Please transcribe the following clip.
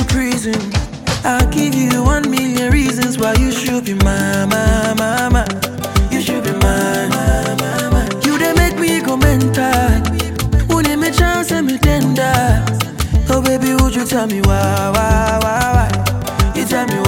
prison. I'll give you 1,000,000 reasons why you should be mine. You should be mine. You they make me go mental. Who name me chance and me tender. Oh baby, would you tell me why? You tell me